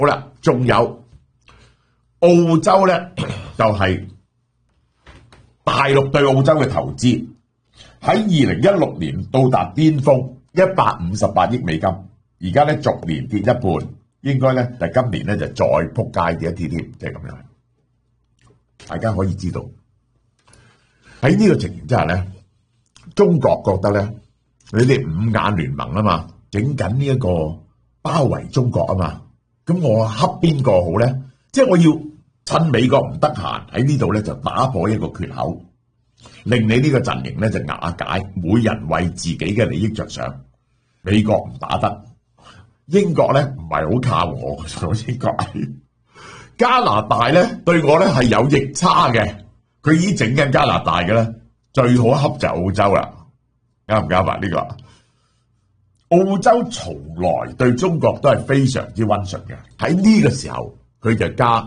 好啦，仲有澳洲咧，就係大陸對澳洲嘅投資喺2016年到達巔峰158億美金，而家咧逐年跌一半，應該咧就今年咧就再撲街啲一啲添，即係咁樣。大家可以知道喺呢個情形之下咧，中國覺得咧，你哋五眼聯盟啊嘛，整緊呢一個包圍中國啊嘛，咁我恰邊個好咧？即係我要趁美國唔得閒喺呢度咧，就打破一個缺口，令你呢個陣營咧就瓦解，每人為自己嘅利益着想。美國唔打得，英國咧唔係好靠我，所以加拿大咧對我咧係有逆差嘅，佢已經整緊加拿大嘅咧，最好恰就澳洲啦，啱唔啱啊？呢個澳洲從來對中國都係非常之溫順嘅，喺呢個時候佢就加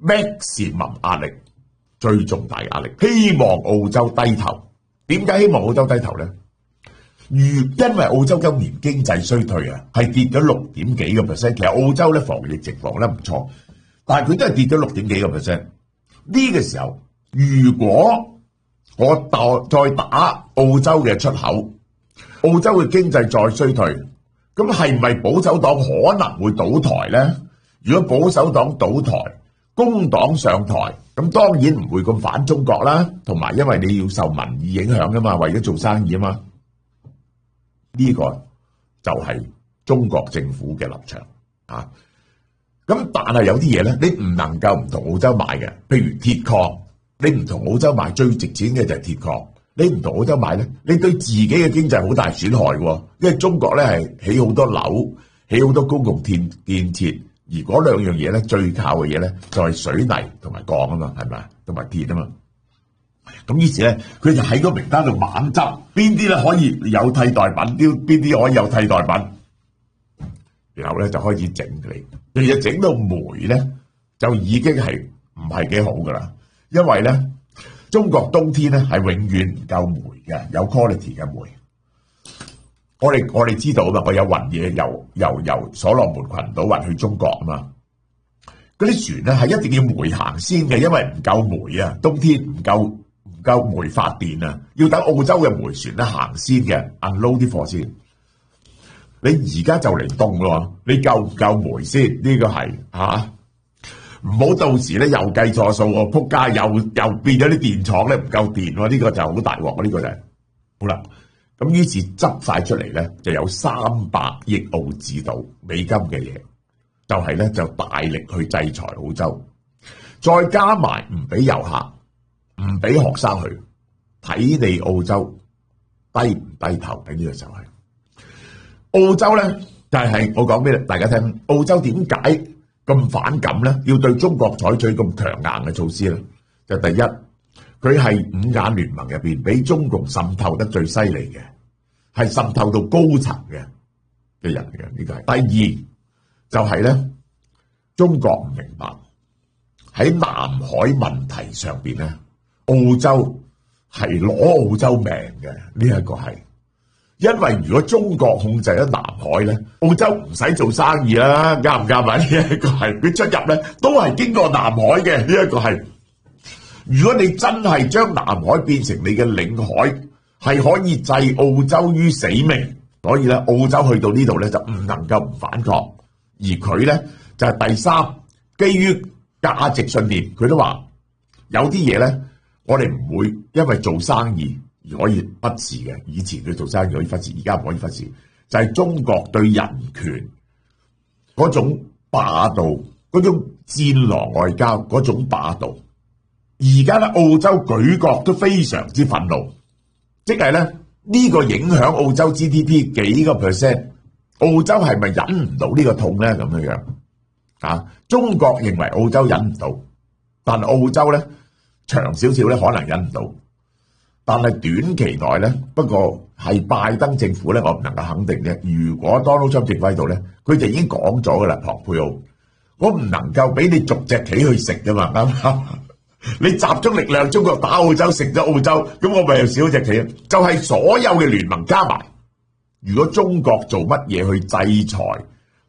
maximum 壓力，最重大壓力，希望澳洲低頭。點解希望澳洲低頭咧？因為澳洲今年經濟衰退啊，係跌咗6點幾個 percent。其實澳洲咧防疫情況咧唔錯，但係佢都係跌咗6點幾個 percent。呢個時候，如果我再打澳洲嘅出口，澳洲嘅經濟再衰退，咁係咪保守黨可能會倒台咧？如果保守黨倒台，工黨上台，咁當然唔會咁反中國啦。同埋因為你要受民意影響噶嘛，為咗做生意啊嘛。呢個就係中國政府嘅立場啊！咁但係有啲嘢咧，你唔能夠唔同澳洲買嘅，譬如鐵礦，你唔同澳洲買最值錢嘅就係鐵礦，你唔同澳洲買咧，你對自己嘅經濟好大損害喎。因為中國咧係起好多樓，起好多公共建設，而嗰兩樣嘢咧最靠嘅嘢咧就係水泥同埋鋼啊嘛，係咪？同埋鐵啊嘛。咁於是咧，佢就喺個名單度猛執，邊啲咧可以有替代品，邊啲可以有替代品，然後咧就開始整佢。其實整到煤咧，就已經係唔係幾好噶啦，因為咧中國冬天咧係永遠唔夠煤嘅，有 quality 嘅煤。我哋知道啊嘛，我有運嘢由所羅門群島運去中國啊嘛，嗰啲船咧係一定要煤行先嘅，因為唔夠煤啊，冬天唔夠煤發電啊，要等澳洲嘅煤船咧行先嘅 unload 啲貨先。你而家就嚟凍咯，你夠唔夠煤先？呢個係嚇，唔好到時咧又計錯數喎，撲街又變咗啲電廠咧唔夠電喎，呢個就好大鑊，呢個就係好啦。咁於是執晒出嚟咧，就有300億澳紙到美金嘅嘢，就係咧就大力去制裁澳洲，再加埋唔俾遊客。唔俾學生去睇你澳洲低唔低頭喺呢個時候係澳洲咧，就係我講俾大家聽，澳洲點解咁反感咧？要對中國採取咁強硬嘅措施咧？就第一，佢係五眼聯盟入邊俾中共滲透得最犀利嘅，係滲透到高層嘅人嚟嘅，呢個係。第二就係咧，中國唔明白喺南海問題上邊咧。澳洲係攞澳洲命嘅，呢一個係，因為如果中國控制咗南海咧，澳洲唔使做生意啦，啱唔啱啊？呢一個係佢出入咧都係經過南海嘅，呢一個係。如果你真係將南海變成你嘅領海，係可以置澳洲於死命，所以咧澳洲去到呢度咧就唔能夠唔反抗，而佢咧就係第三，基於價值信念，佢都話有啲嘢咧。我哋唔會因為做生意而可以忽視嘅，以前佢做生意可以忽視，而家唔可以忽視。就係中國對人權嗰種霸道，嗰種戰狼外交嗰種霸道。而家咧澳洲舉國都非常之憤怒，即係咧呢個影響澳洲 GDP 幾個 percent， 澳洲係咪忍唔到呢個痛咧？咁樣啊？中國認為澳洲忍唔到，但澳洲咧。長少少咧，可能忍唔到，但係短期內咧，不過係拜登政府咧，我唔能夠肯定嘅。如果 Donald Trump 政府喺度咧，佢就已經講咗噶啦，蓬佩奧，我唔能夠俾你逐隻棋去食噶嘛，啱唔啱？你集中力量，中國打澳洲，食咗澳洲，咁我咪又少隻棋啊？就係所有嘅聯盟加埋，如果中國做乜嘢去制裁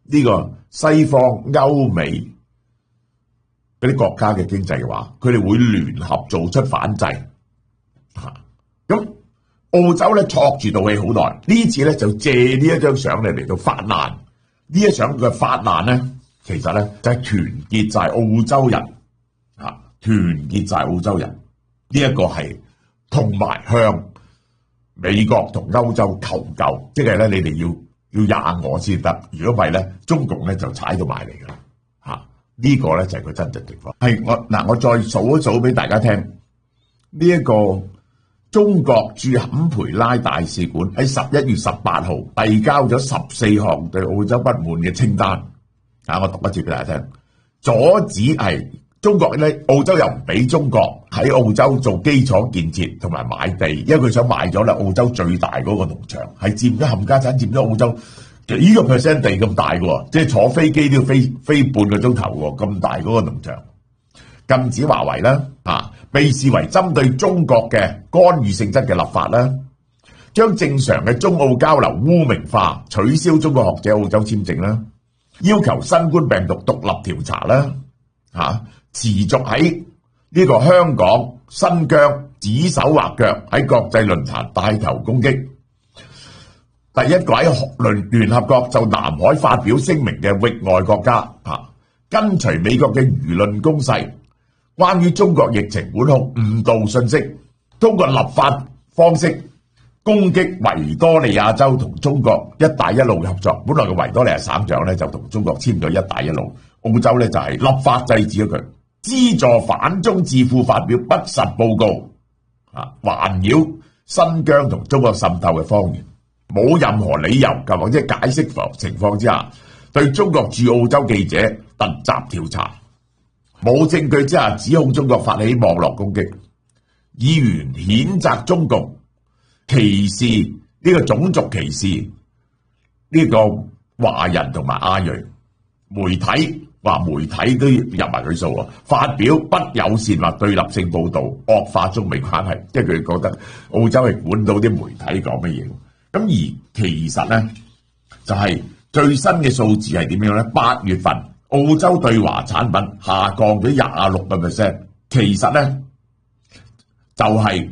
呢個西方歐美嗰啲國家嘅經濟嘅話，佢哋會聯合做出反制。咁澳洲咧挫住道氣好耐，呢次咧就借呢一張相嚟到發難。呢一相嘅發難咧，其實咧就係團結晒澳洲人，團結晒澳洲人呢一個係同埋向美國同歐洲求救，即係咧你哋要壓我先得，如果唔係咧，中共咧就踩到埋嚟噶啦。呢個咧就係個真實情況。係我再數一數俾大家聽，呢一個中國駐坎培拉大使館喺11月18號遞交咗14項對澳洲不滿嘅清單。我讀一次俾大家聽。阻止係中國咧，澳洲又唔俾中國喺澳洲做基礎建設同埋買地，因為佢想買咗啦澳洲最大嗰個農場，係佔咗冚家產，佔咗澳洲幾個 percent 地咁大嘅，即係坐飛機都要飛半個鐘頭喎，咁大嗰個農場。禁止華為啦，被視為針對中國嘅干預性質嘅立法啦，將正常嘅中澳交流污名化，取消中國學者澳洲簽證啦，要求新冠病毒獨立調查啦，持續喺呢個香港、新疆指手畫腳，喺國際論壇帶頭攻擊。第一個喺聯合國就南海發表聲明嘅域外國家，跟隨美國嘅輿論攻勢。關於中國疫情管控誤導信息，通過立法方式攻擊維多利亞州同中國一帶一路合作。本來嘅維多利亞省長咧就同中國簽咗一帶一路，澳洲咧就係立法制止咗佢。資助反中智庫發表不實報告，環繞新疆同中國滲透嘅謊言，冇任何理由及或者解釋情況之下，對中國駐澳洲記者突襲調查。冇證據之下指控中國發起網絡攻擊，議員譴責中共歧視呢個種族歧視呢個華人同埋亞裔，媒體話媒體都入埋佢數啊，發表不友善或對立性報導，惡化中美關係，即係佢覺得澳洲係管到啲媒體講乜嘢。咁而其實咧就係最新嘅數字係點樣咧？8月份。澳洲對華產品下降咗26%，其實咧就係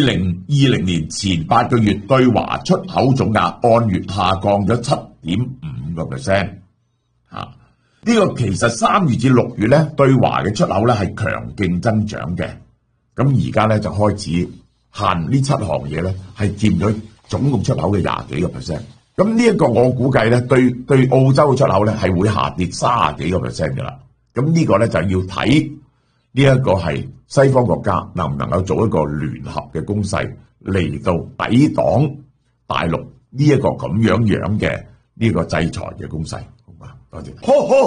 2020年前8個月對華出口總額按月下降咗7.5%。呢個其實3月至6月咧對華嘅出口咧係強勁增長嘅，咁而家咧就開始限呢7項嘢咧係佔咗總共出口嘅20幾個%。咁呢一個我估計咧，對澳洲嘅出口咧係會下跌30幾個%噶啦。咁呢個咧就要睇呢一個係西方國家能唔能夠做一個聯合嘅攻勢嚟到抵擋大陸呢一個咁樣嘅呢個制裁嘅攻勢。好嘛，多謝。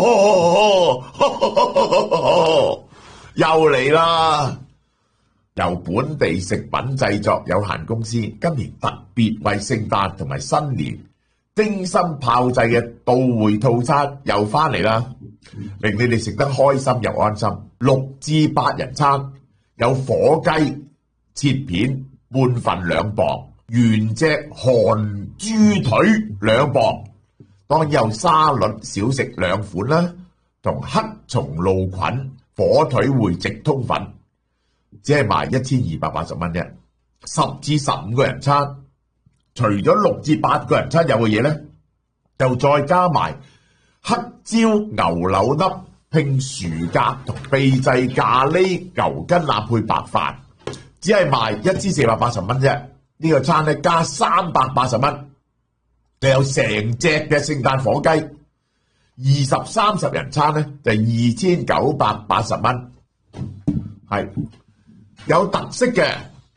又嚟啦！由本地食品製作有限公司今年特別為聖誕同埋新年精心炮製嘅到會套餐又翻嚟啦，令你哋食得開心又安心。6至8人餐，有火雞切片半份2磅，原隻韓豬腿2磅，當然有沙律小食2款啦，同黑松露菌火腿匯直通粉，只係賣1280蚊啫。10至15個人餐。除咗6至8個人餐有嘅嘢咧，就再加埋黑椒牛柳粒拼薯格同秘製咖喱牛筋腩配白飯，只係賣1480蚊啫。呢個餐咧加380蚊，就有成隻嘅聖誕火雞。20、30人餐咧就2980蚊，係有特色嘅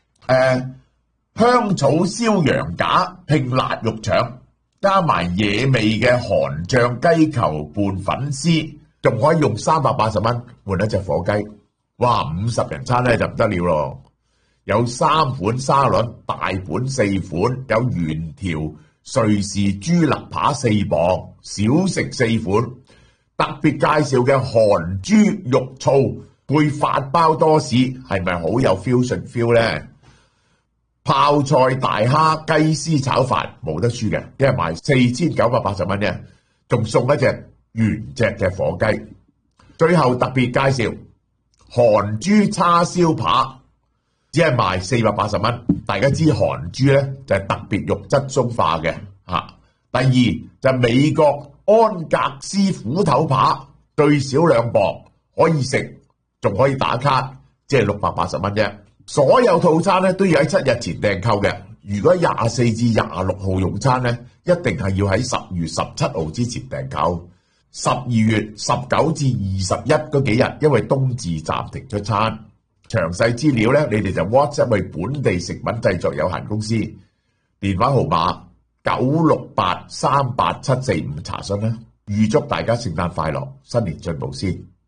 香草燒羊架拼辣肉腸，加埋野味嘅韓醬雞球拌粉絲，仲可以用380蚊換一隻火雞。哇！50人餐咧就唔得了咯，有3款沙律，大盤4款，有原條瑞士豬肋扒4磅，小食4款，特別介紹嘅韓豬肉醋配法包多士，係咪好有 fusion feel 咧？泡菜大蝦雞絲炒飯冇得輸嘅，因為賣4980蚊啫。 仲送一隻原隻嘅火雞。最後特別介紹韓豬叉燒扒，只係賣480蚊。大家知韓豬咧就係特別肉質鬆化嘅嚇。第二就係美國安格斯虎頭扒，最少2磅，可以食，仲可以打卡，即係680蚊啫。所有套餐咧都要喺7日前訂購嘅。如果24至26號用餐咧，一定係要喺10月17號之前訂購。12月19至21嗰幾日，因為冬至暫停出餐。詳細資料咧，你哋就 WhatsApp 去本地食品製作有限公司，電話號碼9683875查詢啦。預祝大家聖誕快樂，新年進步先。